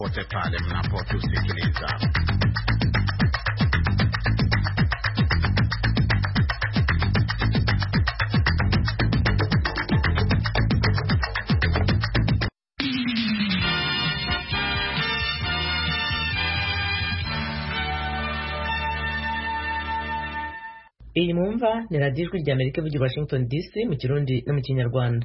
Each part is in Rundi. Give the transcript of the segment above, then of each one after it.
pote pale mnapotusikiliza. Iyi mwumva ni radiyo ijwi rya Amerika ivugira Washington DC mu Kirundi no mu Kinyarwanda.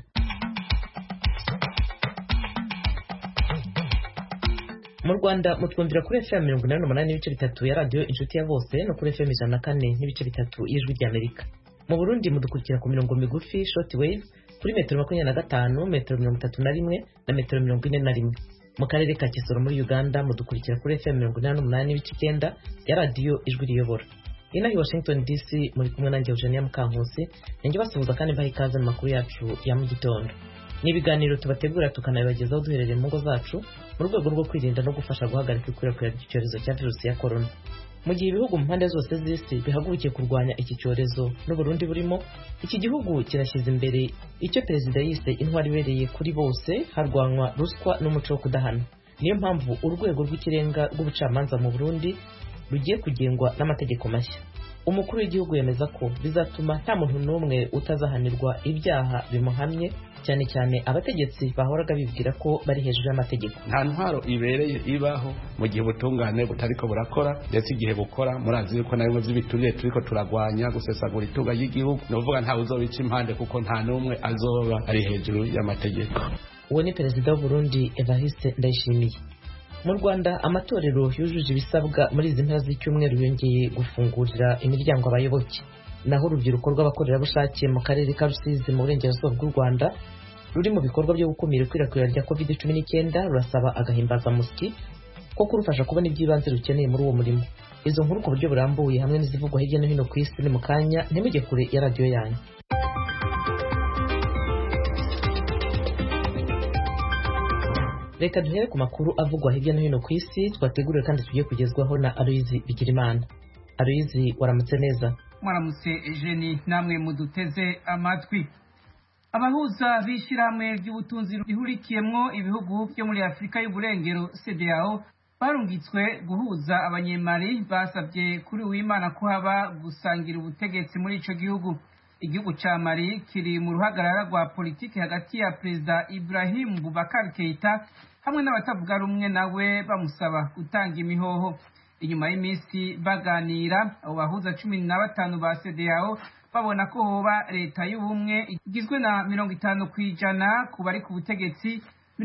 Mu Rwanda mutwumvira kuri FM 88.3 ya radiyo Inshuti ya Bose no kuri FM 104.3 y'ijwi rya Amerika. Mu Burundi mudukurikira ku mirongo migufi short wave kuri metero 25, metero 31 na metero 41. Mu karere ka Kisoro muri Uganda mudukurikira kuri FM 88.9 ya radiyo Ijwi Riyobora. Ina hi Washington DC muri kumwe nanjye Eugenia Mukankusi, nanjye basuhuza kandi mbaha ikaze mu makuru yacu ya mu gitondo. Ni ibiganiro tubategura tukanabibagezaho duherereye mu ngo zacu mu rwego rwo kwirinda no gufasha guhagarika ikwirakwira ry'icyorezo cya virusi ya corona. Mu gihe ibihugu mu mpande zose z'isi bihagurukiye kurwanya iki cyorezo n'Uburundi burimo, iki gihugu kirashyize imbere icyo perezida yise intwari ibereye kuri bose, harwanwa ruswa n'umuco wo kudahana. Niyo mpamvu urwego rw'ikirenga rw'ubucamanza mu Burundi rugiye kugengwa n'amategeko mashya. Umukuru w'igihugu yemeza ko bizatuma nta muntu n'umwe utazahanirwa ibyaha bimuhamye, cyane cyane abategetsi bahoraga bibwira ko bari hejuru y'amategeko. Nta ntwaro ibereye ibaho mu gihe ubutungane butariko burakora, ndetse igihe bukora murazi yuko narimwe vy'ibituriye turiko turagwanya gusesagura itunga y'igihugu, novuga nta uzobica impande kuko nta n'umwe azoba ari hejuru y'amategeko. Uwo ni perezida w'u Burundi Evariste Ndayishimiye. Mu Rwanda amatorero yujuje ibisabwa muri izi mpera z'icyumweru yongeye gufungurira imiryango abayoboke. Naho urubyiruko rw'abakorerabushake mu karere ka Rusizi mu burengerazuba bw'u Rwanda ruri mu bikorwa byo gukumira ikwirakwira rya COVID-19 rurasaba agahimbazamusyi ko kurufasha kubona iby'ibanze rukeneye muri uwo murimo. Izo nkuru ku buryo burambuye hamwe n'izivugwa hirya no hino ku isi ni mu kanya, ntimujye kure ya radiyo yanyu. Reka duhere ku makuru avugwa hirya no hino ku isi twateguriwe kandi tugiye kugezwaho na Aloyizi Bigirimana. Aloyizi, waramutse neza? Mwaramutse Eugenie, namwe muduteze amatwi. Abahuza b'ishyirahamwe ry'ubutunzi rihurikiyemwo ibihugu byo muri Afurika y'Uburengero CEDEAO barungitswe guhuza abanyemari basabye kuri Uwimana ko haba gusangira ubutegetsi muri ico gihugu. Igihugu ca Mali kiri mu ruhagarara rwa politiki hagati ya Perezida Ibrahim Boubacar Keita hamwe n'abatavuga rumwe nawe bamusaba gutanga imihoho. Inyuma y'imisi baganira, abo bahuza 15 ba CEDEAO babona ko hoba leta y'ubumwe igizwe na 50% ku bari ku butegetsi,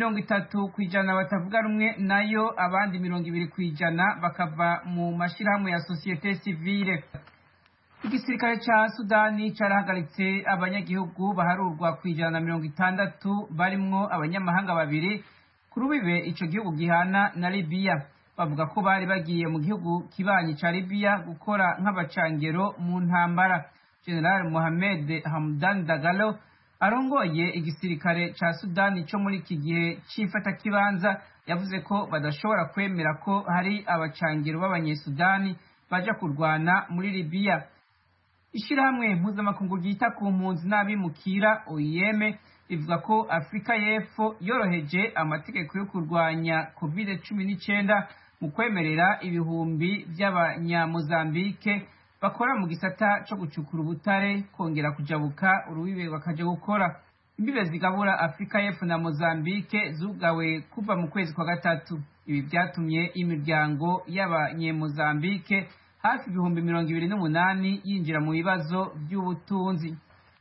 30% batavuga rumwe nayo, abandi 20% bakava mu mashirahamwe ya societe civile. Igisirikare ca Sudani carahagaritse abanyagihugu baharurwa ku 160 barimwo abanyamahanga 2 ku rubibe ico gihugu gihana na Libya. Bavuga ko bari bagiye mu gihugu kibanyi ca Libya gukora nk'abacangero mu ntambara. General Mohamed Hamdan Dagalo arongoye igisirikare ca Sudani cyo muri iki gihe c'ifata kibanza yavuze ko badashobora kwemera ko hari abacangero b'abanyesudani baja kurwana muri Libya. Ishirahamwe mpuzamakungu ryita ku mpunzi n'abimukira OIM ivuga ko Afrika y'Epfo yoroheje amategeko yo kurwanya COVID-19 mu kwemerera ibihumbi by'abanyamozambike bakora mu gisata cyo gucukura ubutare kongera kujabuka urubibe bakaje gukora. Imbibe zigabura Afrika y'Epfo na Mozambike zugawe kuva mu kwezi kwa gatatu. Ibi byatumye imiryango y'abanyemozambike hafi 28,000 yinjira mu bibazo by'ubutunzi.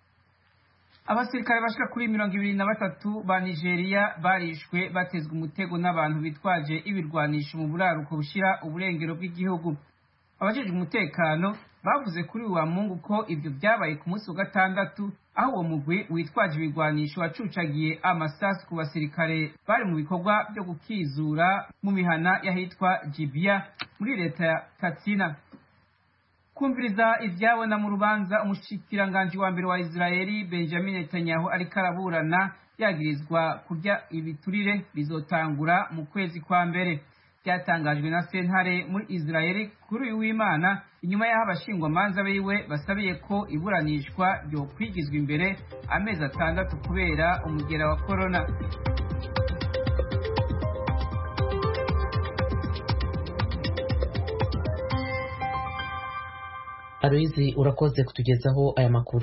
Abasirikare bashika kuri 23 ba Nigeria barishwe batezwe umutego n'abantu bitwaje ibirwanisho mu buraruko bushira uburengero bw'igihugu. Abajejwe umutekano bavuze kuri wa Mungu ko ivyo byabaye ku munsi wa gatandatu, aho uwo mugwi witwaje ibirwanisho wacucagiye amasasu ku basirikare bari mu bikorwa byo gukizura mu mihana yahitwa Jibia muri leta ya Katsina. Kumviriza ivyabona mu rubanza umushikiranganje wa mbere wa Israeli Benjamin Netanyahu ariko araburana yagirizwa kurya ibiturire bizotangura mu kwezi kwa mbere. Byatangajwe na sentare muri Israeli kuri Uwimana inyuma y'aho abashingwamanza biwe basabiye ko iburanishwa ryo kwigizwa imbere amezi 6 kubera umugera wa corona. Aloyizi urakoze kutugezaho aya makuru.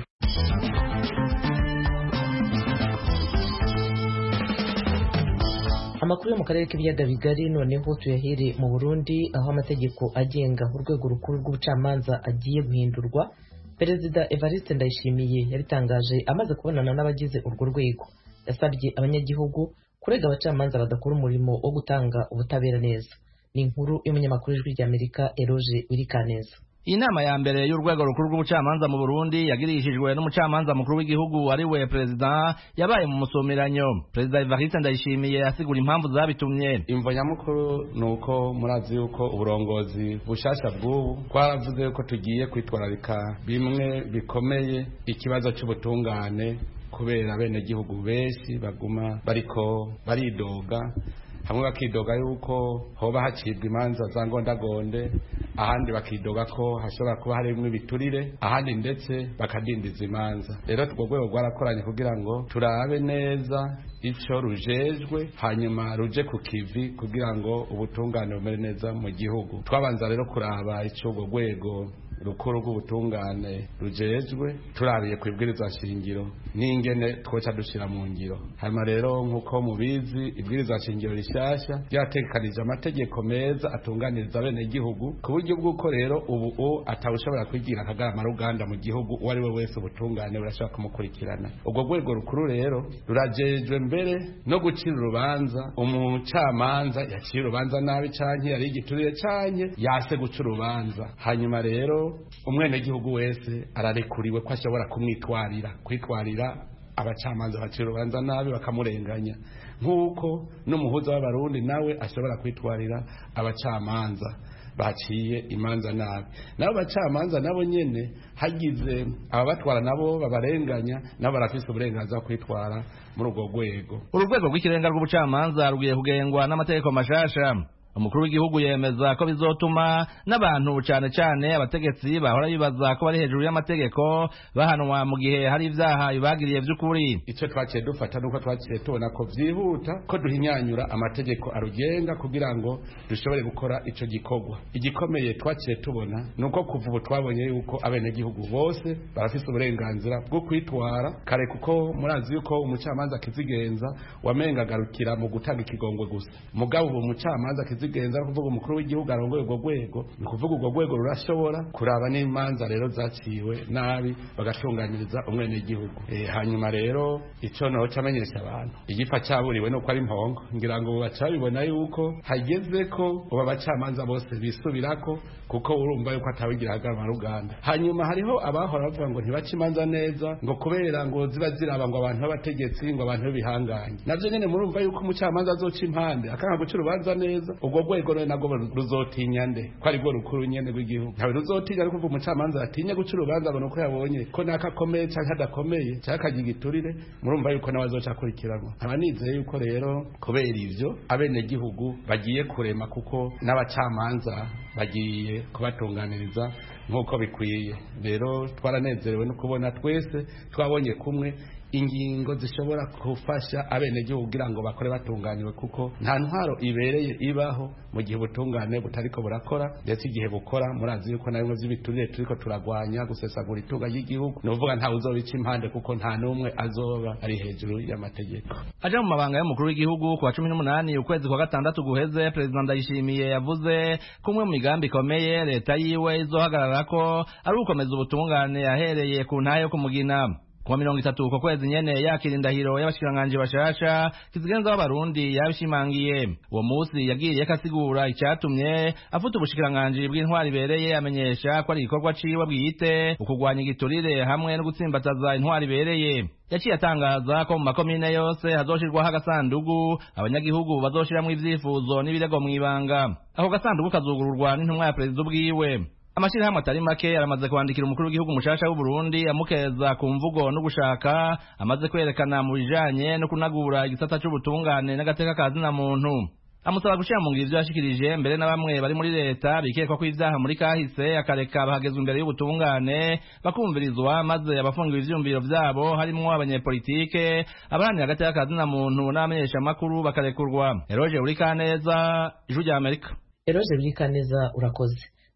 Amakuru yo mu karere k'ibiyaga bigari noneho tuyahere mu Burundi, aho amategeko agenga urwego rukuru rw'ubucamanza agiye guhindurwa. Perezida Evariste Ndayishimiye yabitangaje amaze kubonana n'abagize urwo rwego. Yasabye abanyagihugu kurega abacamanza badakora umurimo wo gutanga ubutabera neza. Ni inkuru y'umunyamakuru w'Ijwi ry'Amerika Eroge Wirikaneza. Iyi nama ya mbere y'urwego rukuru rw'ubucamanza mu Burundi yagirishijwe n'umucamanza mukuru w'igihugu ari we perezida yabaye mu musomeranyo. Perezida Evariste Ndayishimiye asigura impamvu zabitumye. Imvo nyamukuru nuko murazi yuko uburongozi bushasha bw'ubu twaravuze yuko tugiye kwitwararika bimwe bikomeye ikibazo cy'ubutungane, kubera bene gihugu benshi baguma bariko baridoga, hamwe bakidoga yuko hoba hacibwa imanza za ngondagonde, ahandi bakidoga ko hashobora kuba harimwo ibiturire, ahandi ndetse bakadindiza imanza. Rero urwo rwego rwarakoranye kugira ngo turabe neza ico rujejwe, hanyuma ruje ku kivi kugira ngo ubutungane bumere neza mu gihugu. Twabanza rero kuraba ico urwo rwego rukuru rw'ubutungane rujejwe, turabiye ku ibwirizwa shingiro n'ingene twoca dushira mu ngiro. Hanyuma rero nk'uko mubizi, ibwirizwa shingiro rishasha ryategekanije amategeko meza atunganiriza bene gihugu, ku buryo bw'uko rero ubu atawushobora kwigira akagarama ruganda mu gihugu, uwo ari we wese ubutungane burashobora kumukurikirana. Ubwo rwego rukuru rero rurajejwe mbere no gucira urubanza umucamanza yaciye urubanza nabi canke yari igiturire canke yase guca urubanza. Hanyuma rero umwenegihugu wese ararekuriwe ko ashobora kwitwarira abacamanza bacira urubanza nabi bakamurenganya, nk'uko n'umuhuza w'abarundi nawe ashobora kwitwarira abacamanza baciye imanza nabi. Nabo bacamanza nabo nyene hagize ababatwara nabo babarenganya, nabo barafise uburenganzira kwitwara muri urwo rwego. Urwego rw'ikirenga rw'ubucamanza rugiye kugengwa n'amategeko mashasha. Umukuru w'igihugu yemeza ko bizotuma n'abantu cane abategetsi bahora bibaza ko bari hejuru y'amategeko bahanwa mu gihe hari ivyaha bibagiriye vy'ukuri. Ico twaciye dufata nuko twaciye tubona ko vyihuta ko duhinyanyura amategeko arugenga kugira ngo dushobore gukora ico gikorwa. Igikomeye twaciye tubona nuko kuva ubu twabonye yuko abenegihugu bose barafise uburenganzira bwo kwitwara kare, kuko murazi yuko umucamanza akizigenza wamenga agarukira mu gutanga ikigongwe gusa. Mugabo ubu umucamanza kizigenza kuvuga umukuru w'igihugu arongoye urwo rwego, ni kuvuga urwo rwego rurashobora kuraba n'imanza rero zaciwe nabi bagatunganyiriza umwenegihugu. Hanyuma rero ico no camenyesha abantu igifa cyaburiwe no ko ari impongo, ngira ngo bacabibona yuko hageze ko uba bacamanza bose bisubirako, kuko urumva yuko atawigira hagarama ruganda. Hanyuma hariho abahora bavuga ngo ntibaca imanza neza ngo kubera ngo ziba ziraba ngo abantu b'abategetsi ngo abantu b'ibihanganye. Navyo nyene murumva yuko umucamanza azoca impande akanga guca urubanza neza, ubwo rwego rero nagwo ruzotinya nde? Ko ari rwo rukuru nyene rw'igihugu. Ntawe ruzotinya ariko kuva umucamanza atinya guca urubanza ngo nuko yabonye ko nakakomeye canke adakomeye canke akagira igiturire, murumva yuko nawe azoca akurikiranwa. Nkaba nizeye yuko rero kubera ivyo abenegihugu bagiye kurema, kuko n'abacamanza bagiye kubatunganiriza nk'uko bikwiye. Rero twaranezerewe no kubona twese twabonye kumwe ingingo zishobora gufasha abenegihugu kugira ngo bakore batunganiwe, kuko nta ntwaro ibereye ibaho mu gihe ubutungane butariko burakora, ndetse igihe bukora murazi yuko na bimwe vy'ibiturire turiko turagwanya gusesagura itunga ry'igihugu, ni ukuvuga ntawe uzobica impande kuko nta n'umwe azoba ari hejuru y'amategeko. Aja mu mabanga y'umukuru w'igihugu ku wa 18 ukwezi kwa gatandatu guheze, Perezida Ndayishimiye yavuze ko umwe mu migambi ikomeye leta yiwe izohagararako ari ugukomeza ubutungane yahereye ku ntahe yo kumugina. Kuwa 30 uko kwezi nyene yakira indahiro y'abashikiranganje bashasha kizigenza w'abarundi yabishimangiye. Uwo musi yagiriye kasigura icyatumye afuta ubushikiranganje bw'intwari bereye, amenyesha ko ari igikorwa ciwe bwite ukugwanya igiturire hamwe no gutsimbataza intwari bereye. Yaciye atangaza ko mu makomine yose hazoshirwaho agasandugu abanyagihugu bazoshiramwo ivyifuzo n'ibirego mw'ibanga. Ako gasandugu kazugururwa n'intumwa ya perezida ubwiwe. Amashirahamwe atari make aramaze kwandikira umukuru w'igihugu mushasha w'u Burundi amukeza ku mvugo no gushaka amaze kwerekana mu bijanye no kunagura igisata c'ubutungane n'agateka kazina muntu. Amusaba gushira mu ngiro ivyo yashikirije mbere na bamwe bari muri leta bikekwa ko ivyaha muri kahise akareka bahagezwa imbere y'ubutungane bakumvirizwa, maze abafungiwe ivyumviro vyabo harimwo abanyepolitike abaharanira agateka kazina muntu n'abamenyesha makuru bakarekurwa. Eroge Wirikaneza, Ijwi ry'Amerika. Eroge Wirikaneza urakoze.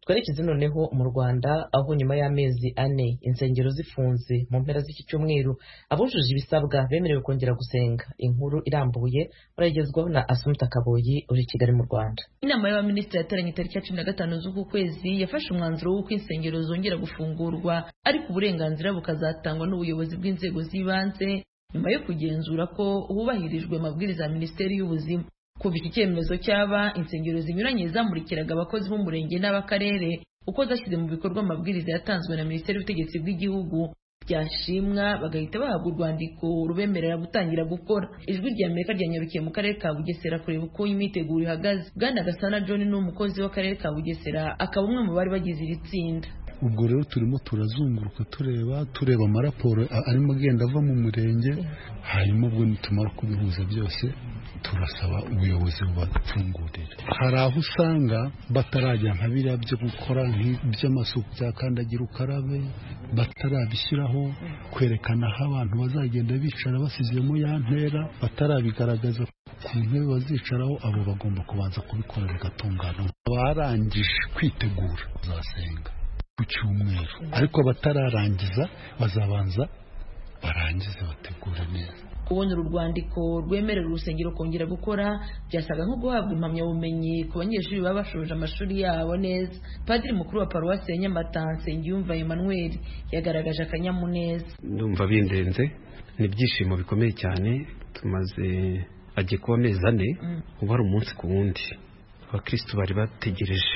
twerekeze noneho mu Rwanda aho nyuma y'amezi 4 insengero zifunze mu mpera z'iki cyumweru abujuje ibisabwa bemerewe kongera gusenga. Inkuru irambuye baragezwaho na Asumta Kaboyi uri Kigali mu Rwanda. Inama y'abaminisitiri yateranye tariki ya 15 z'uku kwezi yafashe umwanzuro w'uko insengero zongera gufungurwa ariko uburenganzira bukazatangwa n'ubuyobozi bw'inzego z'ibanze nyuma yo kugenzura ko hubahirijwe amabwiriza ya Minisiteri y'Ubuzima. Kuva iki cyemezo cyaba, insengero zinyuranye zamurikiraga abakozi b'umurenge n'abakarere uko zashyize mu bikorwa amabwiriza yatanzwe na Minisiteri y'Ubutegetsi bw'Igihugu, byashimwa bagahita bahabwa urwandiko rubemerera gutangira gukora. Ijwi rya Amerika ryanyarukiye mu karere ka Bugesera kureba uko imyiteguro ihagaze. Bwana Gasana John ni umukozi w'akarere ka Bugesera, akaba umwe mu bari bagize iri tsinda. Ubwo rero turimo turazunguruka tureba amaraporo arimo agenda ava mu murenge, hanyuma ubwo nitumara kubihuza byose turasaba ubuyobozi bubafungurira. Hari aho usanga batarajya nka biriya byo gukora nk'iby'amasuku bya kandagira ukarabe, batarabishyiraho kwerekana aho abantu bazagenda bicara basizemo ya ntera, batarabigaragaza ku ntebe bazicaraho, abo bagomba kubanza kubikora bigatungana. Abarangije kwitegura bazasenga ku cyumweru, ariko batararangiza bazabanza barangize bategura neza. Kubona uru rwandiko rwemerera urusengero kongera gukora byasaga nko guhabwa impamyabumenyi ku banyeshuri baba bashoje amashuri yabo neza. Padiri mukuru wa paruwasi ya Nyamata Nsengiyumva Emmanuel yagaragaje akanyamuneza. Ndumva bindenze, ni ibyishimo bikomeye cyane. Tumaze agiye kuba amezi 4 ubu ari umunsi ku wundi abakristo bari bategereje,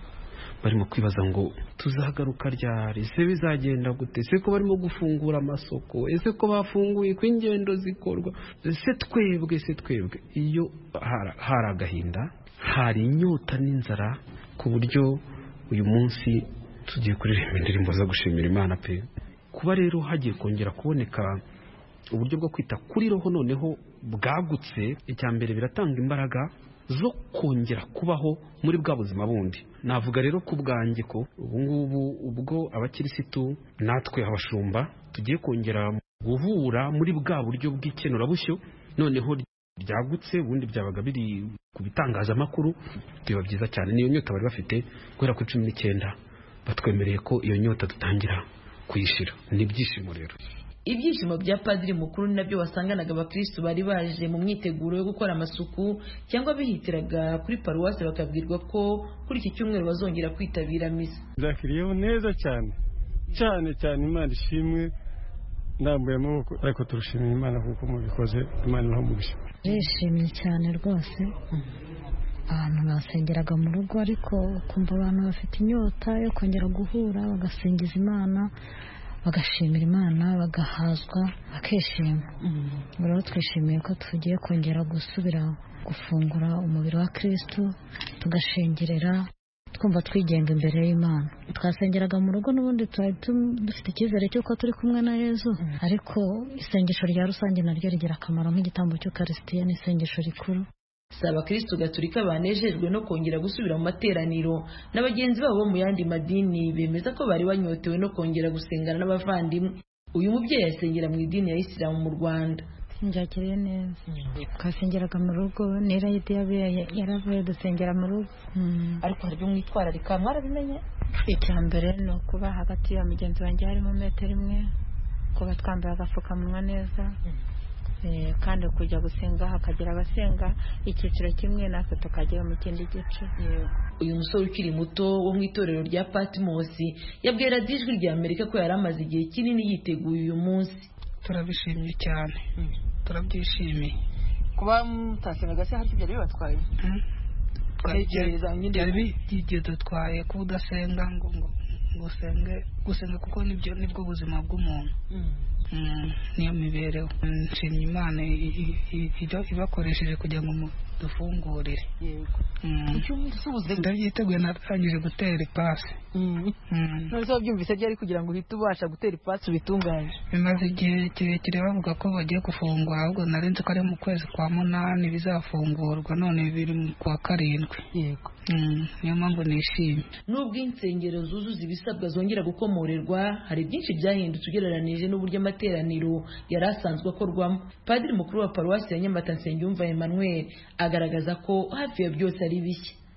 barimo kwibaza ngo tuzagaruka ryari, ese bizagenda gute, ese ko barimo gufungura amasoko, ese ko bafunguye ko ingendo zikorwa, ese twebwe. Iyo hari agahinda, hari inyota n'inzara, ku buryo uyu munsi tugiye kuririmba indirimbo zo gushimira Imana pe. Kuba rero hagiye kongera kuboneka uburyo bwo kwita kuri roho noneho bwagutse, icyambere biratanga imbaraga zo kongera kubaho muri bwa buzima bundi. Navuga rero ku bwanjye ko ubwo abakirisitu natwe abashumba tugiye kongera guhura muri bwa buryo bw'ikenurabushyo noneho ryagutse, ubundi byabaga biri ku bitangazamakuru, biba byiza cyane. Niyo nyota bari bafite guhera ku 19 batwemereye ko iyo nyota dutangira kuyishira. Ni ibyishimo rero. Ibyishimo bya Padiri mukuru ni nabyo wasanganaga abakristo bari baje mu myiteguro yo gukora amasuku cyangwa bihitiraga kuri paruwasi bakabwirwa ko kuri iki cyumweru bazongera kwitabira misa. Zakiriyeho neza cyane Imana ishimwe, ndambuye amaboko, ariko turushimira Imana kuko mubikoze. Imana ibamugisha. Nishimye cyane rwose. Abantu basengeraga mu rugo, ariko kumva abantu bafite inyota yo kongera guhura bagasingiza Imana, bagashimira Imana, bagahazwa, bakishima. Rero twishimiye ko tugiye kongera gusubira gufungura umubiri wa Kristo, tugashengerera, twumva twigenga imbere y'Imana. Twasengeraga mu rugo n'ubundi dufite icyizere cy'uko turi kumwe na Yezu, ariko isengesho rya rusange naryo rigira akamaro nk'igitambo cy'Ukaristiya n'isengesho rikuru. Abakristo Gatolika banejejwe no kongera gusubira mu materaniro n'abagenzi babo mu yandi madini, bemeza ko bari banyotewe no kongera gusengana n'abavandimwe. Uyu mubyeyi yasengera mu idini ya Isilamu mu Rwanda. Njagiriye neza. Twasengeraga mu rugo, n'irayidi yaravuye dusengera mu rugo. Ariko hari byo mwitwararika mwarabimenye? Icyambere ni ukuba hagati ya mugenzi wanjye harimo metero imwe, kuba twambaye agapfukamunwa neza, kandi kujya gusenga hakagira abasenga icyiciro kimwe natwe tukajya mu kindi gice. Uyu musore ukiri muto wo mu itorero rya Patmos yabwira Ijwi rya Amerika ko yari amaze igihe kinini yiteguye uyu munsi. Turabishimye cyane, turabyishimiye. Kuba mutasengaga se hari byari bibatwaye? Byari dutwaye kuba udasenga ngo gusenga kuko nibwo buzima bw'umuntu. Niyo mibereho. Nshimye Imana ibakoresheje kugira ngo dufungurire. Ndabyiteguye, natangije gutera ipasi. None wabyumvise ryari kugira ngo uhite ubasha gutera ipasi ubitunganye? Bimaze igihe kirekire bavuga ko bagiye gufungura, ahubwo narinzi ko ari mu kwezi kwa 8 bizafungurwa, none biri mu kwa 7. Yego. Niyo mpamvu nishimye. Nubwo insengero zuzuza ibisabwa zongera gukomorerwa, hari byinshi byahindutse ugereranije n'uburyo amateraniro yari asanzwe akorwamo. Padiri mukuru wa paruwasi ya Nyamata Nsengiyumva Emmanuel agaragaza ko hafi ya byose ari bishya.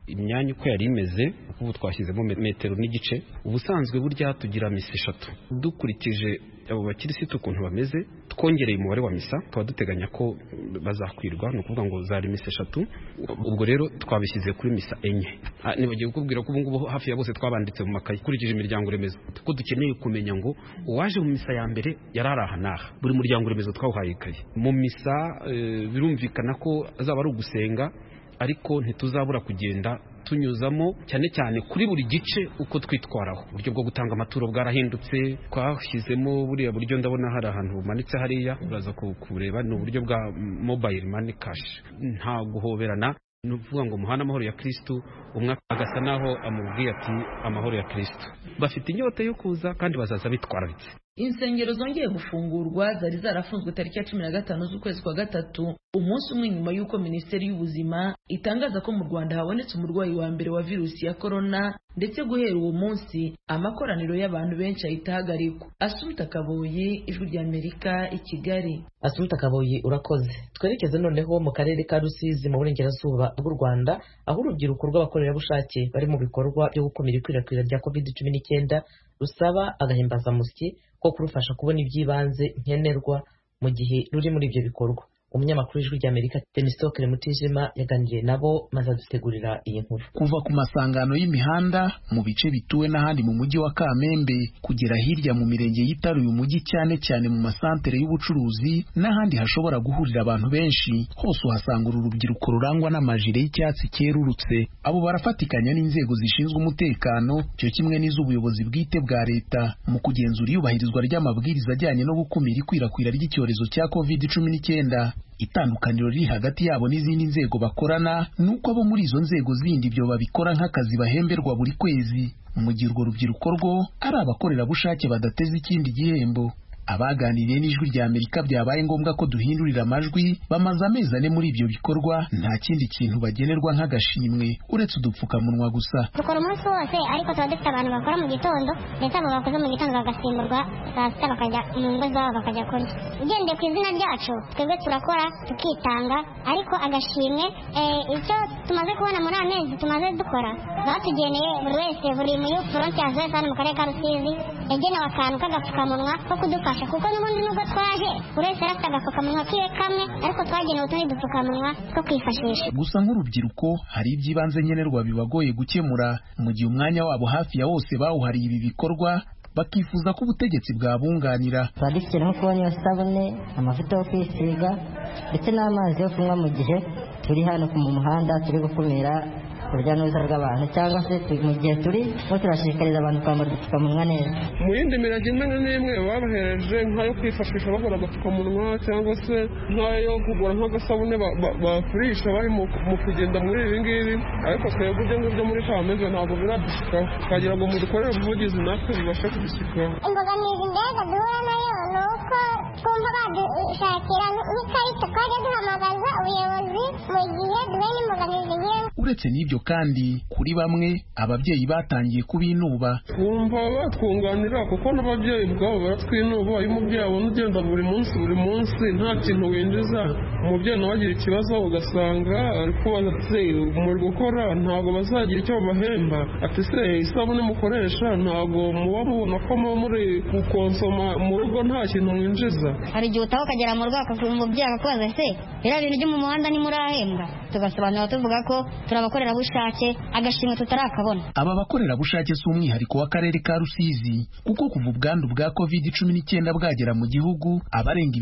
imyanya uko yari imeze, ubu twashyizemo metero n'igice. Ubusanzwe burya tugira misa 3 dukurikije abo bakirisitu ukuntu bameze, twongereye umubare wa misa tukaba duteganya ko bazakwirwa, ni ukuvuga ngo zari misa 3. Ubwo rero twabishyize kuri misa 4. Nibagiye kukubwira ko ubu ngubu hafi ya bose twabanditse mu makayi kurikije imiryango remezo, kuko dukeneye kumenya ngo uwaje mu misa ya mbere yararaha naha. Buri muryango remezo twawuhaye ikayi. Mu misa birumvikana ko azaba ari ugusenga, ariko ntituzabura kugenda tunyuzamo cyane cyane kuri buri gice uko twitwaraho. Uburyo bwo gutanga amaturo bwarahindutse, twashyizemo buriya buryo ndabona hari ahantu bumanitse hariya, uraza kureba, ni uburyo bwa mobile money cash, nta guhoberana. Ni ukuvuga ngo muhana amahoro ya Kristo, umwe agasa naho amubwiye ati amahoro ya Kristo. Bafite inyota yo kuza kandi bazaza bitwararitse. Insengero zongeye gufungurwa zari zarafunzwe tariki ya 15 z'ukwezi kwa gatatu, umunsi umwe nyuma y'uko Minisiteri y'Ubuzima itangaza ko mu Rwanda habonetse umurwayi wa mbere wa virusi ya corona, ndetse guhera uwo munsi amakoraniro y'abantu benshi ahita ahagarikwa. Asumta Kaboyi, Ijwi ry'Amerika, i Kigali. Asumta Kaboyi, urakoze. Twerekeze noneho mu karere ka Rusizi mu burengerazuba bw'u Rwanda, aho urubyiruko rw'abakorerabushake bari mu bikorwa byo gukumira ikwirakwira rya COVID-19 rusaba agahimbazamusyi ko kurufasha kubona iby'ibanze nkenerwa mu gihe ruri muri ibyo bikorwa. Umunyamakuru w'Ijwi ry'Amerika Temistokle Mutijima yaganiriye nabo maze adutegurira iyi nkuru. Kuva ku masangano y'imihanda mu bice bituwe n'ahandi mu mujyi wa Kamembe kugera hirya mu mirenge yitaruye umujyi, cyane cyane mu masantere y'ubucuruzi n'ahandi hashobora guhurira abantu benshi, hose uhasanga urubyiruko rurangwa n'amajire y'icyatsi cyerurutse. Abo barafatikanya n'inzego zishinzwe umutekano cyo kimwe n'iz'ubuyobozi bwite bwa leta mu kugenzura iyubahirizwa ry'amabwiriza ajyanye no gukumira ikwirakwira ry'icyorezo cya COVID-19. Itandukaniro riri hagati yabo n'izindi nzego bakorana nuko abo muri izo nzego zindi byo babikora nk'akazi bahemberwa buri kwezi, mu gihe urwo rubyiruko rwo ari abakorerabushake badateze ikindi gihembo. Abaganiriye n'Ijwi ry'Amerika byabaye ngombwa ko duhindurira amajwi, bamaze amezi 4 muri ibyo bikorwa, nta kindi kintu bagenerwa nk'agashimwe uretse udupfukamunwa gusa. Dukora umunsi wose, ariko tuba dufite abantu bakora mu gitondo, ndetse abo bakoze mu gitondo bagasimburwa saa sita bakajya mu ngo zabo bakajya kurya. Ugendeye ku izina ryacu, twebwe turakora tukitanga, ariko agashimwe icyo tumaze kubona muri amezi tumaze dukora, batugeneye buri wese, buri muri frontiers wese hano mu karere ka Rusizi yagenewe akantu k'agapfukamunwa ko kudufasha, kuko n'ubundi nubwo twaje buri wese arafite agapfukamunwa kiwe kamwe, ariko twagenewe utundi dupfukamunwa two kwifashisha. Gusa nk'urubyiruko hari iby'ibanze nkenerwa bibagoye gukemura, mu gihe umwanya wabo hafi ya wose bawuhariye ibi bikorwa, bakifuza ko ubutegetsi bwabunganira. Badufite nko kubona iyo sabune, amavuta yo kwisiga, ndetse n'amazi yo kunywa mu gihe turi hano mu muhanda turi gukumira urujya n'uruza rw'abantu, cyangwa se mu gihe turimo turashishikariza abantu kwambara udupfukamunwa neza. Mu yindi mirage imwe n'imwe babahereje nk'ayo kwifashisha bagura agapfukamunwa, cyangwa se nk'ayo kugura nk'agasabune bafurisha bari mu kugenda muri ibi ngibi, ariko twebwe ibyo ngibyo muri Kamembe ntabwo biradushikaho, twagira ngo mudukorere ubuvugizi natwe bibashe kudushyikaho. Imbogamizi mbega duhura nayo ni uko twumva badushakira nk'ikarita twajya duhamagaza ubuyobozi mu gihe duhuye n'imbogamizi nk'iyo. Uretse n'ibyo kandi kuri bamwe ababyeyi batangiye kubinuba. Twumva batwunganira kuko n'ababyeyi ubwabo baratwinuba. Iyo umubyeyi abona ugenda buri munsi nta kintu winjiza, umubyeyi nawe agira ikibazo ugasanga ari kubaza ati muri gukora ntabwo bazagira icyo babahemba, ati se isabune mukoresha ntabwo muba mubona ko muba muri gukonsoma mu rugo nta kintu mwinjiza. Hari igihe utaha ukagera mu rugo umubyeyi akakubaza se biriya bintu byo mu muhanda nimurahembwa, tugasobanura tuvuga ko turi abakorerabushake, agashimwe tutarakabona. Aba bakorerabushake si umwihariko w'akarere ka Rusizi, kuko kuva ubwandu bwa COVID-19 bwagera mu gihugu, abarenga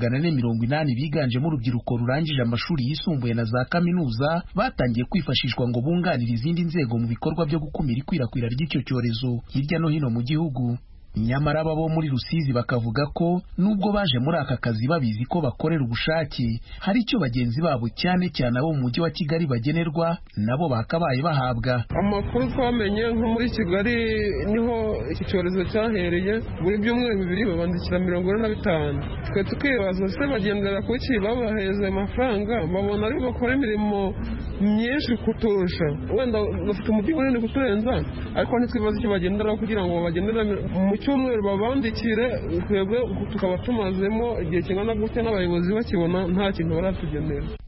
480 biganjemo urubyiruko rurangije amashuri yisumbuye na za kaminuza batangiye kwifashishwa ngo bunganire izindi nzego mu bikorwa byo gukumira ikwirakwira ry'icyo cyorezo hirya no hino mu gihugu. Nyamara abo muri Rusizi bakavuga ko nubwo baje muri aka kazi babizi ko bakorera ubushake, hari icyo bagenzi babo cyane cyane abo mu mujyi wa Kigali bagenerwa nabo bakabaye bahabwa. Amakuru twamenye nko muri Kigali niho iki cyorezo cyahereye, buri byumweru 2 babandikira 45. Twe tukibaza se bagendera ku ki babaheze amafaranga, babona ari bakora imirimo myinshi kuturusha, wenda bafite umujyi munini kuturenza, ariko ntitwibaza icyo bagendera kugira ngo bagendera mu cyumweru babandikire, twebwe tukaba tumazemo igihe kingana gutya n'abayobozi bakibona nta kintu baratugenera.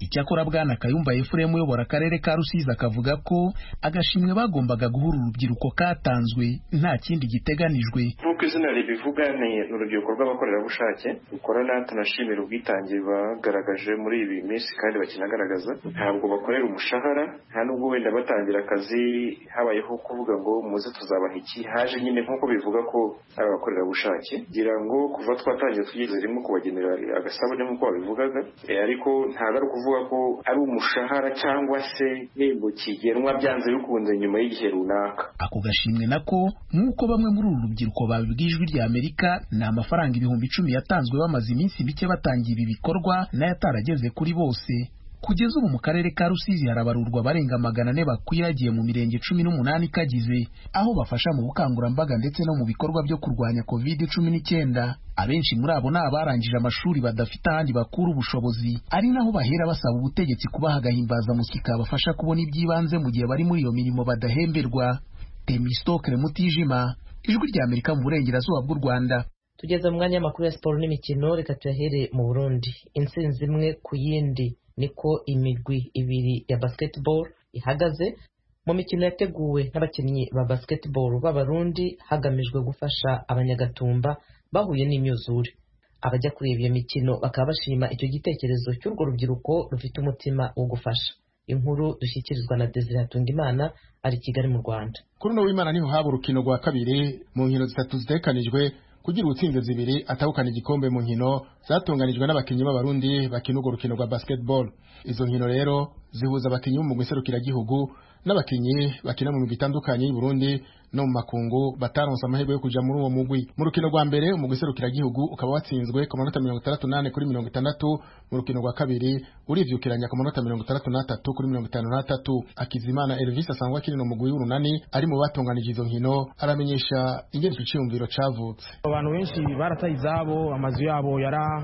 icyakora bwana Kayumba Ephraim uyobora akarere ka Rusizi akavuga ko agashimwe bagombaga guhura urubyiruko katanzwe nta kindi giteganijwe. Nk'uko izina ribivuga ni urubyiruko rw'abakorerabushake rukorana, tunashimira ubwitange bagaragaje muri ibi minsi kandi bakinagaragaza. Ntabwo bakorera umushahara, nta nubwo wenda batangira akazi habayeho kuvuga ngo muze tuzabaha iki, haje nyine nk'uko bivuga ko ari abakorerabushake. Ngira ngo kuva twatangiye tugeze rimwe kubagenera agasabune nk'uko babivugaga, ariko ntabwo ari ukuvuga ko ari umushahara cyangwa se yego kigenwa byanze bikunze nyuma y'igihe runaka. Ako gashimwe nako nk'uko bamwe muri uru rubyiruko babibwijwe rya Amerika, ni amafaranga 10,000 yatanzwe bamaze iminsi mike batangiye ibi bikorwa n'ayatarageze kuri bose. Kugeza ubu mu karere ka Rusizi harabarurwa barenga 400 bakwiragiye mu mirenge 18 kagize, aho bafasha mu bukangurambaga ndetse no mu bikorwa byo kurwanya COVID-19. Abenshi muri abo ni abarangije amashuri badafite ahandi bakura ubushobozi, ari naho bahera basaba ubutegetsi kubaha agahimbaza musika bafasha kubona iby'ibanze mu gihe bari muri iyo mirimo badahemberwa. Temistokle Mutijima, Ijwi rya Amerika mu burengerazuba bw'u Rwanda. Tugeze mu mwanya w'amakuru ya siporo n'imikino, reka tuyahere mu Burundi. Intsinzi imwe ku yindi niko imigwi ibiri ya basketball ihagaze mu mikino yateguwe n'abakinnyi ba basketball b'Abarundi hagamijwe gufasha abanyagatumba bahuye n'imyuzure. Abajya kureba iyo mikino bakaba bashima icyo gitekerezo cy'urwo rubyiruko rufite umutima wo gufasha. Inkuru dushyikirizwa na Desire Hatungimana ari Kigali mu Rwanda. Kuri no w'Imana niho haba urukino rwa kabiri mu nkino zitatu zitekanijwe kugira utsinze zibiri atahukana igikombe mu nkino zatunganijwe n'abakinnyi b'Abarundi bakina urwo rukino rwa basketball. Izo nkino rero zihuza abakinnyi bo mu giserukiragihugu n'abakinnyi bakina mu migwi itandukanye y'u Burundi no mu makungu bataronse amahirwe yo kuja muri uwo mugwi. Mu rukino rwa mbere mu giserukiragihugu ukaba watsinzwe ku manota 68 kuri 60, mu rukino rwa kabiri urivyukiranya ku manota 63 kuri 53. Akizimana Elvis asangwa akiri no mugwi w'urunani ari mu batunganije izo nkino aramenyesha ingene ico ciyumviro cavutse. Abantu benshi barataye izabo, amazu yabo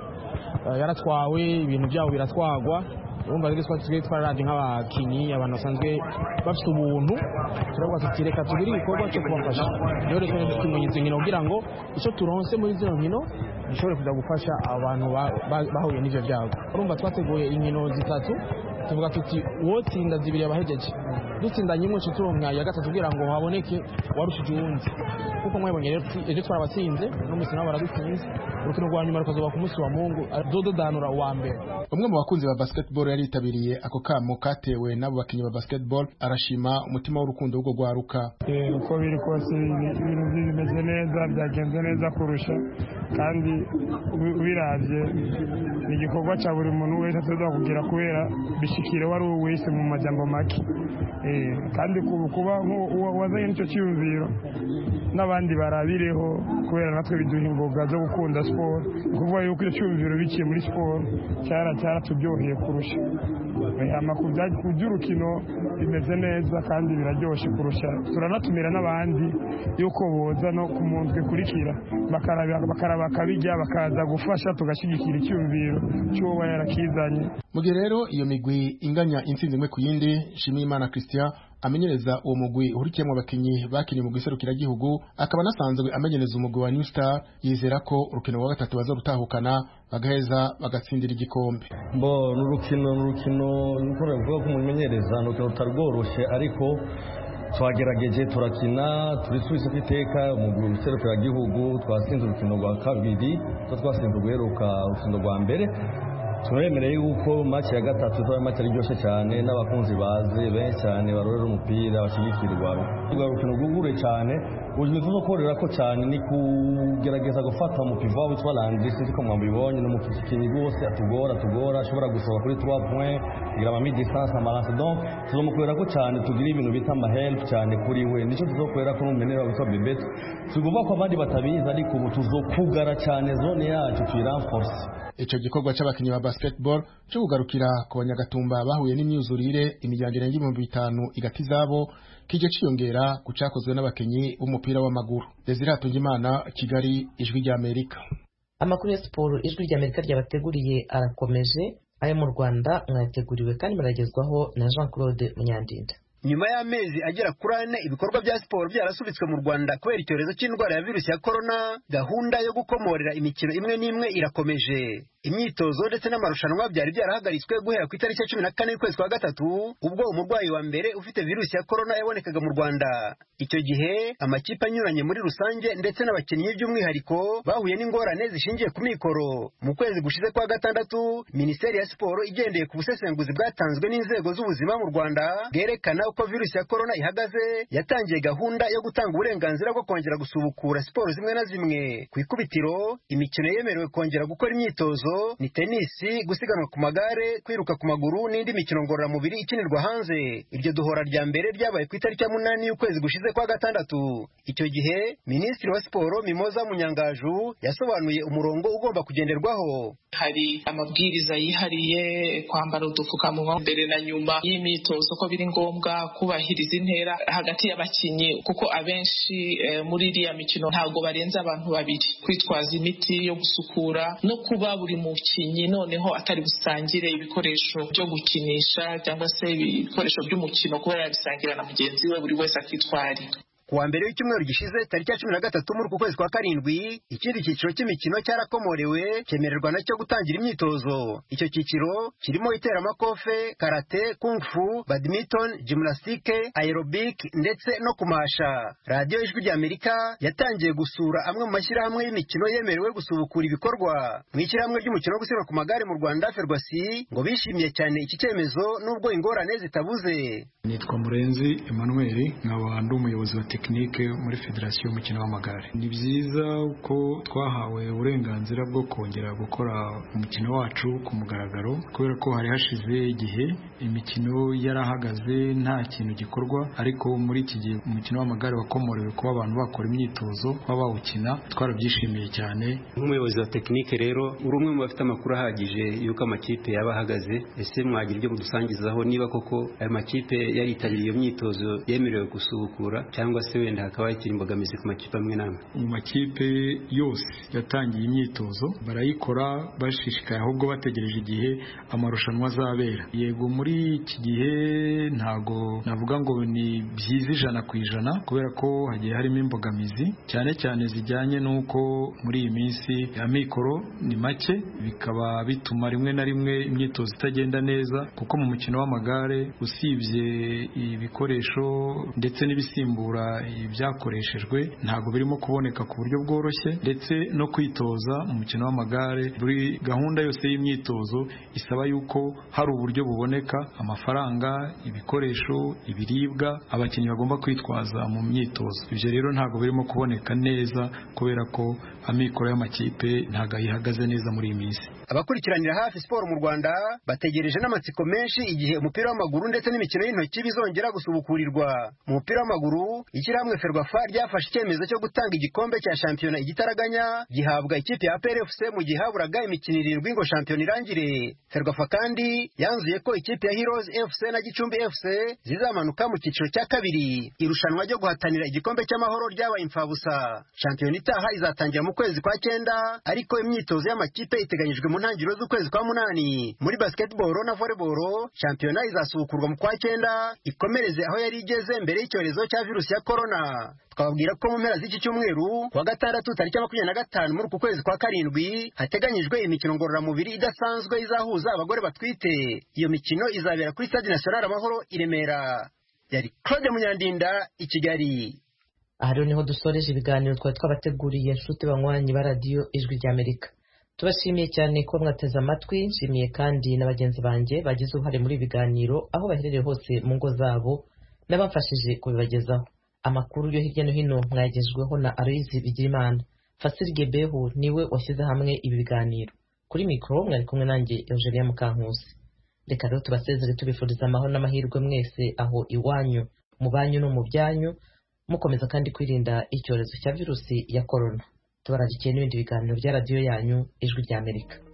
yaratwawe, ibintu byabo biratwagwa. Urumva rero twaraje nk'abakinnyi abantu basanzwe bafite ubuntu, turavuga tuti reka tugire igikorwa cyo kubafasha. Rero rero tumenyetse nkino kugira ngo icyo turonse muri zino nkino gishobore kuza gufasha abantu bahuye n'ivyo byago. Urumva twateguye inkino zitatu, tuvuga tuti wotsinda zibiri abahejeje, dutsindanye imwe turonka ya gatatu kugira ngo haboneke warushije uwundi. Kuko mwebonye rero ejo twarabatsinze n'umunsi nabo baradutsinze, urukino rwa nyuma rukazoba ku munsi wa Mungu dododanura uwa mbere. Umwe mu bakunzi ba basketball yaritabiriye ako kamo katewe n'abo bakinnyi ba basketball arashima umutima w'urukundo rwo gwaruka. Uko biri kose ibintu bimeze neza, byagenze neza kurusha, kandi biravye ni igikorwa cya buri muntu wese ataza kugira kubera bishikire wari wese mu majambo make. Kandi kuba wazanye n'icyo cyiyumviro n'abandi barabireho kubera natwe biduha ingoga zo gukunda sport, kuvuga yuko icyo cyiyumviro biciye muri sport cyaratubyoheye kurusha. Amakuru by'urukino bimeze neza kandi biraryoshe kurusha. Turanatumira n'abandi yuko boza no ku muntu kurikira bakaraba kabijya bakaza gufasha tugashyigikira icyumviro cy'uwo yarakizanye. Mu gihe rero iyo migwi inganya intsinzi imwe ku yindi, Shimiyimana Christian amenyereza uwo mugwi uhurikiyemo abakinnyi bakiniye mu giserukiragihugu akaba nasanzwe amenyereza umugwi wa New Star, yizera ko urukino rwa gatatu bazarutahukana bagaheza bagatsindira igikombe. N'urukino niko navuga ko umumenyereza n'urukino rutarworoshe, ariko twagerageje turakina turisubiza kwiteka umugwi w'iserukiragihugu. Twasinze urukino rwa kabiri, twasinze guheruka urukino rwa mbere. Turemereye yuko match ya gatatu tuba match iryoshye cyane n'abakunzi bazi benshi cyane barorera umupira bashigikirwa. Urukino rwugure cyane, uje tuzokorera ko cyane ni kugerageza gufata mu pivot witwa Landry, siko mwambibonye no mu kikinyi rwose atugora ashobora gusohoka kuri 3 points igira ama mid distance amalance. Donc tuzomukorera ko cyane tugira ibintu bita ama help cyane kuri we, nico tuzokorera ko n'umenera witwa Bebet. Tugomba ko abandi batabiza ariko ubu tuzokugara cyane zone yacu tuyirenforce. Ico gikorwa c'abakinnyi ba basketball cyo kugarukira ku banyagatumba bahuye n'imyuzurire imiryango irenga 5,000 igati zabo kije ciyongera ku cyakozwe n'abakinnyi b'umupira w'amaguru. Desire Hatungimana, Kigali, Ijwi rya Amerika. Amakuru ya siporo Ijwi rya Amerika ryabateguriye arakomeje. Ayo mu Rwanda mwateguriwe kandi muragezwaho na Jean Claude Munyandinda. nyuma y'amezi agera kuri 4 ibikorwa bya siporo byarasubitswe mu Rwanda kubera icyorezo cy'indwara ya virusi ya corona, gahunda yo gukomorera imikino imwe n'imwe irakomeje. Imyitozo ndetse n'amarushanwa byari byarahagaritswe guhera ku itariki ya 14 y'ukwezi kwa gatatu ubwo umurwayi wa mbere ufite virusi ya corona yabonekaga mu Rwanda. Icyo gihe amakipe anyuranye muri rusange ndetse n'abakinnyi by'umwihariko bahuye n'ingorane zishingiye ku mikoro. Mu kwezi gushize kwa gatandatu, Minisiteri ya Siporo igendeye ku busesenguzi bwatanzwe n'inzego z'ubuzima mu Rwanda bwerekana uko virusi ya corona ihagaze, yatangiye gahunda yo gutanga uburenganzira bwo kongera gusubukura siporo zimwe na zimwe. Ku ikubitiro, imikino yemerewe kongera gukora imyitozo ni tenisi, gusiganwa ku magare, kwiruka ku maguru n'indi mikino ngororamubiri ikinirwa hanze. Iryo duhora rya mbere ryabaye ku itariki ya 8 y'ukwezi gushize kwa gatandatu. Icyo gihe Minisitiri wa Siporo Mimoza Munyangaju yasobanuye umurongo ugomba kugenderwaho. Hari amabwiriza yihariye, kwambara udupfukamunwa mbere na nyuma y'imyitozo ko biri ngombwa, kubahiriza intera hagati y'abakinnyi kuko abenshi muri iriya mikino ntabwo barenza abantu babiri, kwitwaza imiti yo gusukura no kuba buri mukinnyi noneho atari busangire ibikoresho byo gukinisha cyangwa se ibikoresho by'umukino kuba yabisangira na mugenzi we, buri wese akitwarira. Kuwa mbere w'icyumweru gishize tariki ya 13 muri ku kwezi kwa karindwi, ikindi cyiciro cy'imikino cyarakomorewe cyemererwa nacyo gutangira imyitozo. Icyo cyiciro kirimo iteramakofe, karate, kung fu, badminton, gymnastique, aerobic ndetse no kumasha. Radio Ijwi ry'Amerika yatangiye gusura amwe mu mashyirahamwe y'imikino yemerewe gusubukura ibikorwa. Mu ishyirahamwe ry'umukino wo gusiganwa ku magare mu Rwanda Ferwasi ngo bishimiye cyane iki cyemezo nubwo ingorane zitabuze. Nitwa Murenzi Emmanuel, nkaba ndi umuyobozi wa tekinike muri Federasiyo y'umukino w'amagare. Ni byiza ko twahawe uburenganzira bwo kongera gukora umukino wacu ku mugaragaro, kubera ko hari hashize igihe imikino yarahagaze nta kintu gikorwa, ariko muri iki gihe umukino w'amagare wakomorewe kuba abantu bakora imyitozo kuba bawukina, twarabyishimiye cyane. Nk'umuyobozi wa tekinike rero uri umwe mu bafite amakuru ahagije yuko amakipe yaba ahagaze, ese mwagira ibyo mudusangizaho niba koko ayo makipe yaritabiriye iyo myitozo yemerewe gusubukura cyangwa se wenda hakaba hakiri imbogamizi ku makipe amwe n'amwe? Mu makipe yose yatangiye imyitozo barayikora bashishikaye, ahubwo bategereje igihe amarushanwa azabera. Yego muri iki gihe ntago navuga ngo ni byiza 100% kubera ko hagiye harimo imbogamizi cyane cyane zijyanye n'uko muri iyi minsi amikoro ni make, bikaba bituma rimwe na rimwe imyitozo itagenda neza, kuko mu mukino w'amagare usibye ibikoresho ndetse n'ibisimbura ibyakoreshejwe ntabwo birimo kuboneka ku buryo bworoshye, ndetse no kwitoza mu mukino w'amagare buri gahunda yose y'imyitozo isaba yuko hari uburyo buboneka, amafaranga, ibikoresho, ibiribwa abakinnyi bagomba kwitwaza mu myitozo. Ibyo rero ntabwo birimo kuboneka neza kubera ko amikoro y'amakipe ntabwo ayihagaze neza muri iyi minsi. Abakurikiranira hafi siporo mu Rwanda bategereje n'amatsiko menshi igihe umupira w'amaguru ndetse n'imikino y'intoki bizongera gusubukurirwa. Mu mupira w'amaguru, ishyirahamwe Ferwafa ryafashe icyemezo cyo gutanga igikombe cya shampiyona igitaraganya gihabwa ikipe ya APR FC mu gihe haburaga imikino 7 ngo shampiyona irangire. Ferwafa kandi yanzuye ko ikipe ya Heroes FC na Gicumbi FC zizamanuka mu cyiciro cya kabiri. Irushanwa ryo guhatanira igikombe cy'amahoro ryabaye imfabusa. Shampiyona itaha izatangira mu kwezi kwa 9, ariko imyitozo y'amakipe iteganyijwe mu ntangiriro z'ukwezi kwa 8. Muri basketball na volleyball, shampiyona izasubukurwa mu kwa 9 ikomereze aho yari igeze mbere y'icyorezo cya virusi ya corona. Twababwira ko mu mpera z'iki cyumweru kuwa gatandatu tariki 25 muri ku kwezi kwa 7 hateganyijwe imikino ngororamubiri idasanzwe izahuza abagore batwite. Iyo mikino izabera kuri Stade National Amahoro i Remera. Yari Claude Munyandinda i Kigali. Aha rero niho dusoreje ibiganiro twari twabateguriye inshuti banywanyi ba Radio Ijwi ry'Amerika. Tubashimiye cyane ko mwateze amatwi, nshimiye kandi na bagenzi banjye bagize uruhare muri ibiganiro aho baherereye hose mu ngo zabo n'abafashije kubibagezaho. Amakuru yo hirya no hino mwagejweho na Aloyizi Bigirimana. Fasiri Gebehu niwe washyize hamwe ibi biganiro. Kuri mikoro mwari kumwe nanjye Eugenia Mukankusi. Reka rero tubasezere tubifuriza amahoro n'amahirwe mwese aho iwanyu, mu banyu no mu byanyu, mukomeza kandi kwirinda icyorezo cya virusi ya corona. Tubararikiye n'ibindi biganiro bya radio yanyu Ijwi ry'Amerika.